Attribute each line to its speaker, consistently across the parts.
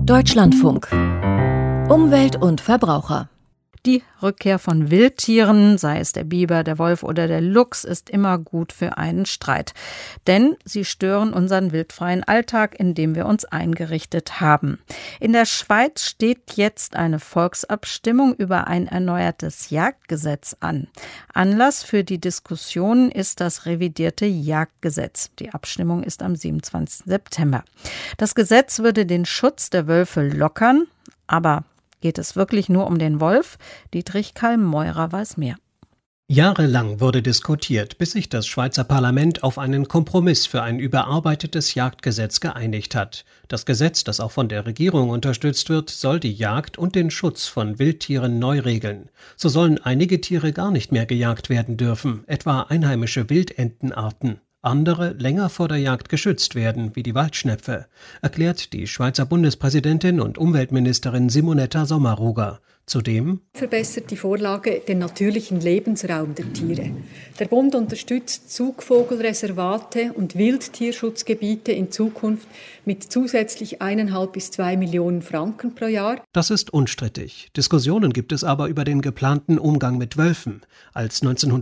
Speaker 1: Deutschlandfunk. Umwelt und Verbraucher.
Speaker 2: Die Rückkehr von Wildtieren, sei es der Biber, der Wolf oder der Luchs, ist immer gut für einen Streit. Denn sie stören unseren wildfreien Alltag, in dem wir uns eingerichtet haben. In der Schweiz steht jetzt eine Volksabstimmung über ein erneuertes Jagdgesetz an. Anlass für die Diskussion ist das revidierte Jagdgesetz. Die Abstimmung ist am 27. September. Das Gesetz würde den Schutz der Wölfe lockern, aber geht es wirklich nur um den Wolf? Dietrich Kallmeurer weiß mehr.
Speaker 3: Jahrelang wurde diskutiert, bis sich das Schweizer Parlament auf einen Kompromiss für ein überarbeitetes Jagdgesetz geeinigt hat. Das Gesetz, das auch von der Regierung unterstützt wird, soll die Jagd und den Schutz von Wildtieren neu regeln. So sollen einige Tiere gar nicht mehr gejagt werden dürfen, etwa einheimische Wildentenarten. Andere länger vor der Jagd geschützt werden, wie die Waldschnepfe, erklärt die Schweizer Bundespräsidentin und Umweltministerin Simonetta Sommaruga. Zudem
Speaker 4: verbessert die Vorlage den natürlichen Lebensraum der Tiere. Der Bund unterstützt Zugvogelreservate und Wildtierschutzgebiete in Zukunft mit zusätzlich 1,5 bis 2 Millionen Franken pro Jahr.
Speaker 3: Das ist unstrittig. Diskussionen gibt es aber über den geplanten Umgang mit Wölfen. Als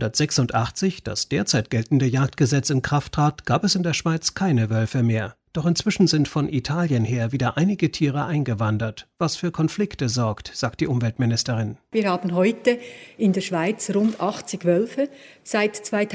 Speaker 3: 1986 das derzeit geltende Jagdgesetz in Kraft trat, gab es in der Schweiz keine Wölfe mehr. Doch inzwischen sind von Italien her wieder einige Tiere eingewandert, was für Konflikte sorgt, sagt die Umweltministerin.
Speaker 4: Wir haben heute in der Schweiz rund 80 Wölfe. Seit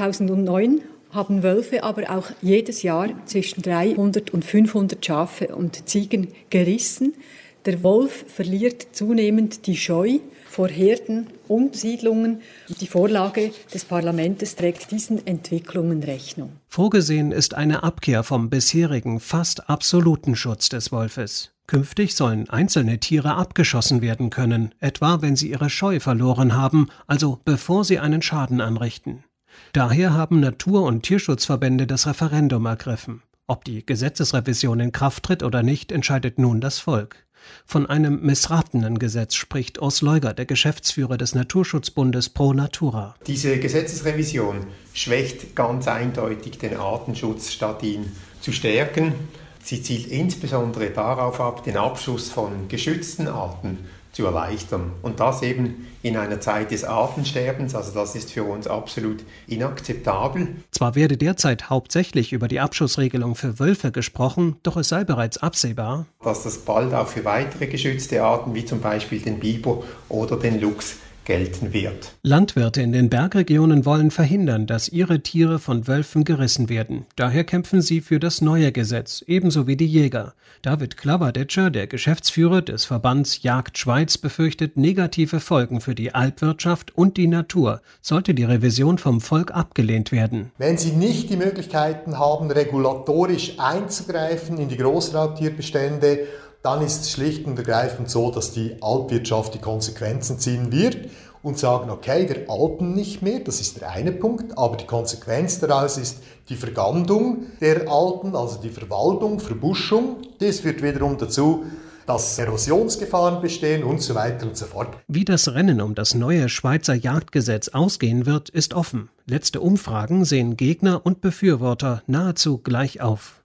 Speaker 4: 2009 haben Wölfe aber auch jedes Jahr zwischen 300 und 500 Schafe und Ziegen gerissen. Der Wolf verliert zunehmend die Scheu vor Herden, Umsiedlungen. Die Vorlage des Parlaments trägt diesen Entwicklungen Rechnung.
Speaker 3: Vorgesehen ist eine Abkehr vom bisherigen, fast absoluten Schutz des Wolfes. Künftig sollen einzelne Tiere abgeschossen werden können, etwa wenn sie ihre Scheu verloren haben, also bevor sie einen Schaden anrichten. Daher haben Natur- und Tierschutzverbände das Referendum ergriffen. Ob die Gesetzesrevision in Kraft tritt oder nicht, entscheidet nun das Volk. Von einem missratenen Gesetz spricht Urs Leuger, der Geschäftsführer des Naturschutzbundes Pro Natura.
Speaker 5: Diese Gesetzesrevision schwächt ganz eindeutig den Artenschutz, statt ihn zu stärken. Sie zielt insbesondere darauf ab, den Abschuss von geschützten Arten zu erleichtern. Und das eben in einer Zeit des Artensterbens, also das ist für uns absolut inakzeptabel.
Speaker 3: Zwar werde derzeit hauptsächlich über die Abschussregelung für Wölfe gesprochen, doch es sei bereits absehbar,
Speaker 5: dass das bald auch für weitere geschützte Arten, wie zum Beispiel den Biber oder den Luchs, gelten wird.
Speaker 3: Landwirte in den Bergregionen wollen verhindern, dass ihre Tiere von Wölfen gerissen werden. Daher kämpfen sie für das neue Gesetz, ebenso wie die Jäger. David Klaverdetscher, der Geschäftsführer des Verbands Jagd Schweiz, befürchtet negative Folgen für die Alpwirtschaft und die Natur, sollte die Revision vom Volk abgelehnt werden.
Speaker 6: Wenn sie nicht die Möglichkeiten haben, regulatorisch einzugreifen in die Großraubtierbestände, dann ist es schlicht und ergreifend so, dass die Alpwirtschaft die Konsequenzen ziehen wird und sagen, okay, wir alpen nicht mehr, das ist der eine Punkt, aber die Konsequenz daraus ist die Vergandung der Alpen, also die Verwaldung, Verbuschung. Das führt wiederum dazu, dass Erosionsgefahren bestehen und so weiter und so fort.
Speaker 3: Wie das Rennen um das neue Schweizer Jagdgesetz ausgehen wird, ist offen. Letzte Umfragen sehen Gegner und Befürworter nahezu gleich auf.